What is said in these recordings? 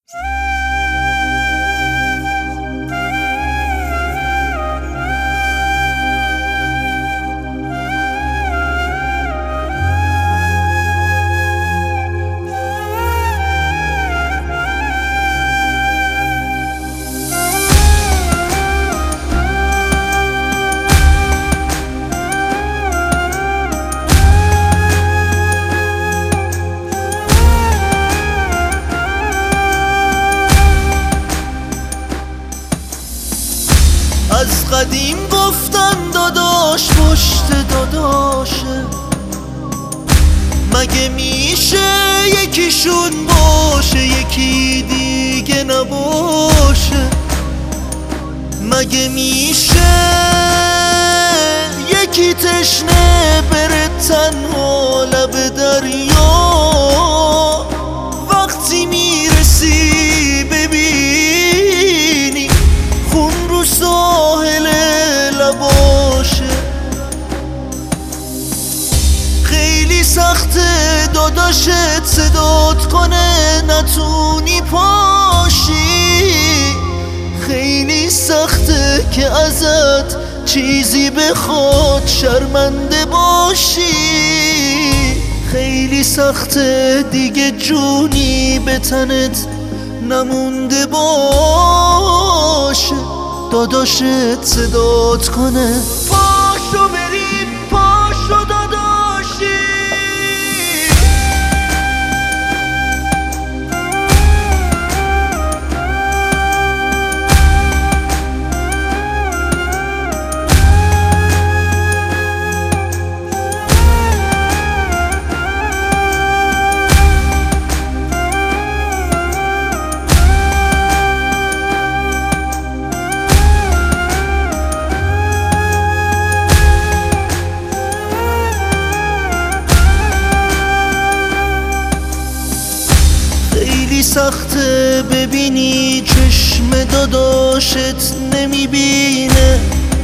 از قدیم گفتن داداش پشت داداشه، مگه میشه یکیشون باشه یکی دیگه نباشه؟ مگه میشه یکی تشنه بره تنها لب دریا؟ وقتی میرسی ببینی خون رو ساحل لباشه. خیلی سخته داداشت صدات کنه نتونی پاشی، خیلی سخته که ازت چیزی بخواد شرمنده باشی، خیلی سخته دیگه جونی به تنت نمونده باشه. داداشت صدات کنه پاشو بریم پاشو داداشی. خیلی سخته ببینی چشم داداشت نمیبینه،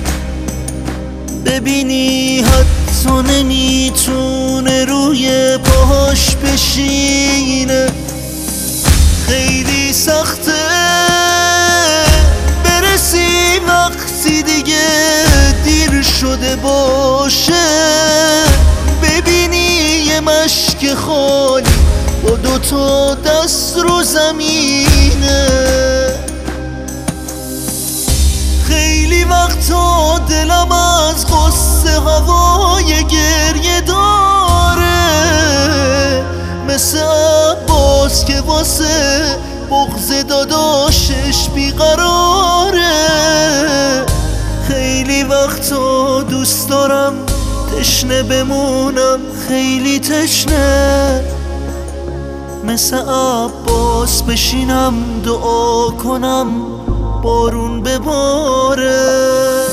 ببینی حتی نمیتونه روی پاهاش بشینه. خیلی سخته برسی وقتی دیگه دیر شده باشه، ببینی یه مشک خالی با دوتا دست رو زمینه. خیلی وقتا دلم از قصه هوای گریه داره، مثل عباس که واسه بغض داداشش بیقراره. خیلی وقتا دوست دارم تشنه بمونم، خیلی تشنه، مثل عباس بشینم دعا کنم بارون بباره.